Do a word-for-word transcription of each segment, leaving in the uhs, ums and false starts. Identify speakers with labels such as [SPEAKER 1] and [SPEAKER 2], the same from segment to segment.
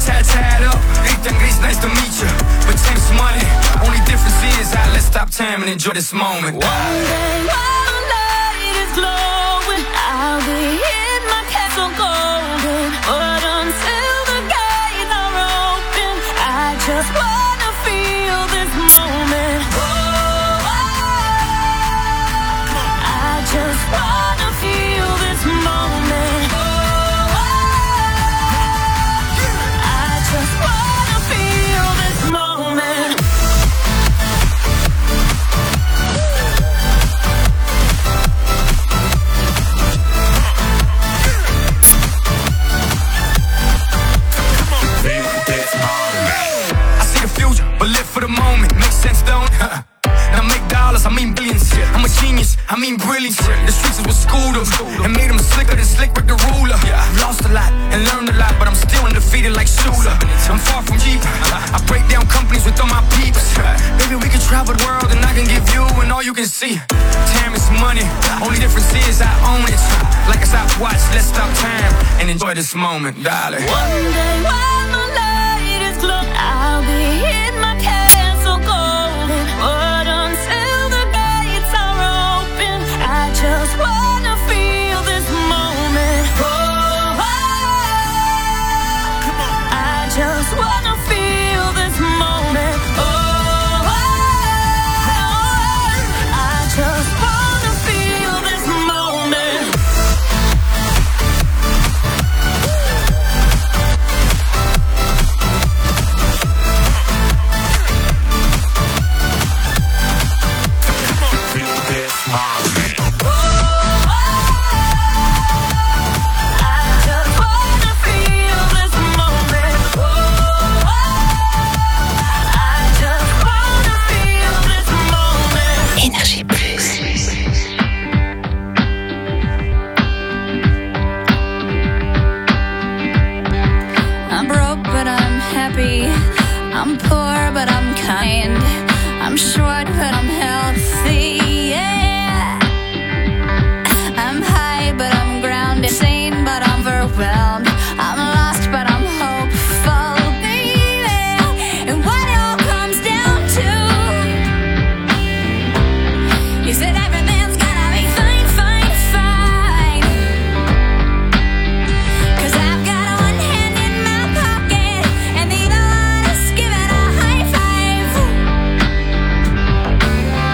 [SPEAKER 1] tat tat up. Ethan Grease, nice to meet you. But James Money, only difference is I let's stop time and enjoy this moment.
[SPEAKER 2] One day while the light is glowing, I'll be in my castle golden. But until the gates are open, I just wanna feel this moment. Oh, I just wanna feel this moment. Oh, I just wanna feel this moment.
[SPEAKER 1] I see the future, but live for the moment. Makes sense, don't it? And I make dollars, I mean billions. I'm a genius, I mean brilliance. The streets is what schooled them and made them slicker than slick with the ruler. I've lost a lot and learned a lot, but I'm still undefeated like Shooter. I'm far from cheap. I break down companies with all my peeps. Baby, we can travel the world and I can give you and all you can see. Time is money, only difference is I own it. Like a stopwatch, let's stop time and enjoy this moment, darling.
[SPEAKER 2] One day while the light is glowing, I'll be in my castle golden. But until the gates are open, I just wanna feel this moment. Oh, I just wanna feel this moment. Oh, I just wanna feel this moment.
[SPEAKER 3] Énergie Plus.
[SPEAKER 2] I'm broke, but I'm happy. I'm poor, but I'm kind. I'm short, but I'm healthy. Yeah. I'm high, but I'm grounded. Sane, but I'm overwhelmed. I'm lost, but I'm hopeful, baby. And what it all comes down to is that everything's gonna be fine, fine, fine. 'Cause I've got one hand in my pocket and the other one is giving a high five.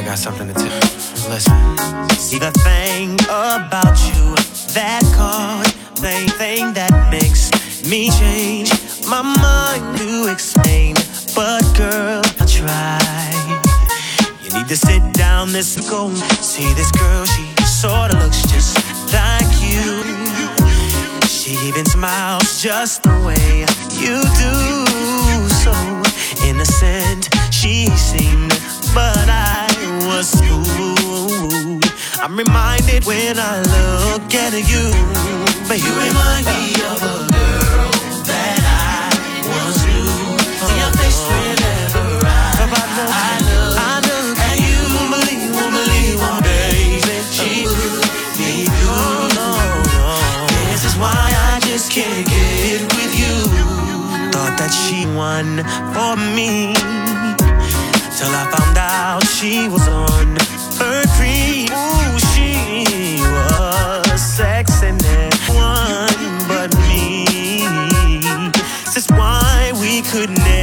[SPEAKER 1] got something to tell you. Listen.
[SPEAKER 3] See the thing about you, that card, the thing that makes me change my mind to explain. But girl, I try. You need to sit down, this go. See this girl, she sorta looks just like you. She even smiles just the way you do. So innocent she seemed, but I was fooled. I'm reminded when I look at you, but you remind me of a girl that I once knew. See your face whenever I, I look, I look at you. Won't believe, won't believe, won't baby, she need you. No, no. This is why I just can't get with you. Thought that she won for me, till I found out she was on her creep. Ooh, she was sexing everyone but me. This is why we could never